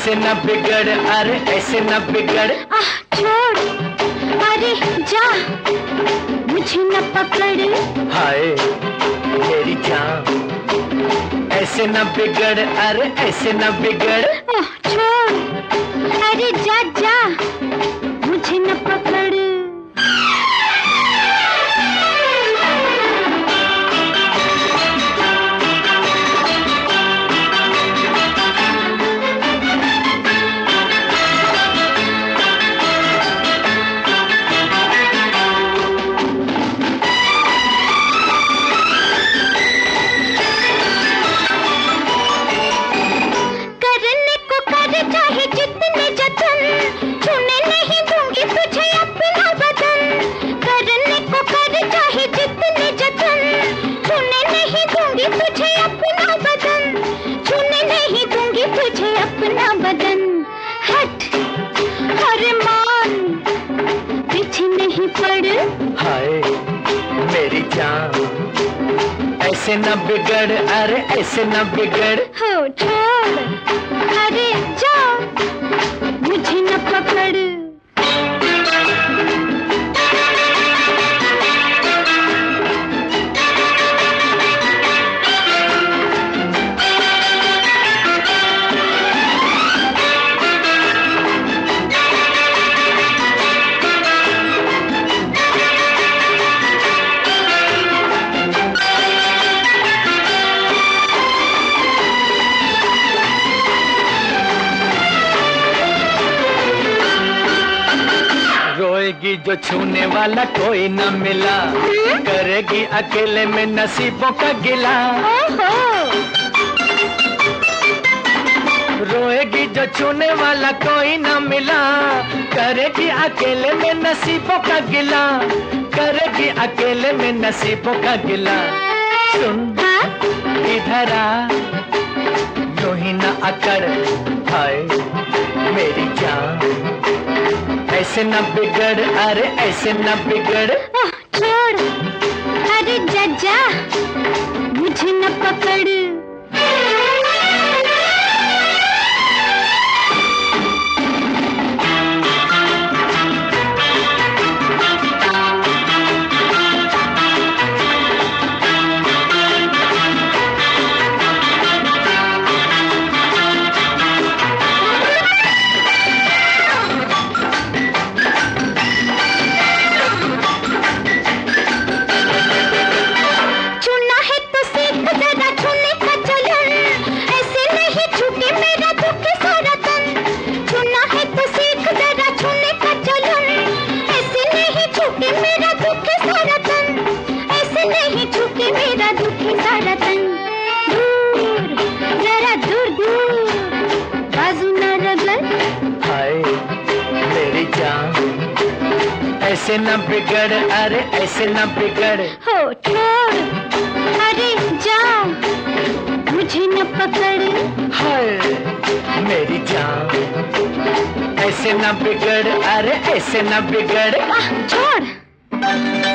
ऐसे न बिगड़, अरे ऐसे न बिगड़। छोड़, अरे जा, मुझे न पकड़। हाय मेरी जान, ऐसे न बिगड़, अरे ऐसे न बिगड़। छोड़, अरे जा जा, मुझे न पकड़। हाय मेरी जान, ऐसे न बिगड़, अरे ऐसे न बिगड़। हो छोड़, अरे जा, मुझे न पकड़। रोएगी जो छूने वाला कोई न मिला, करेगी अकेले में नसीबों का गिला। रोएगी जो छूने वाला कोई न मिला, करेगी अकेले में नसीबों का गिला, करेगी अकेले में नसीबों का गिला। सुन इधर आ, यूं ही न अकड़, हाय मेरी जान, ऐसे न बिगड़, अरे ऐसे न बिगड़। छोड़, अरे जा जा, मुझे न पकड़। ऐसे न बिगड़, अरे ऐसे न बिगड़। हो छोड़, अरे जा, मुझे न पकड़। हाय मेरी जान, ऐसे न बिगड़, अरे ऐसे न बिगड़। छोड़।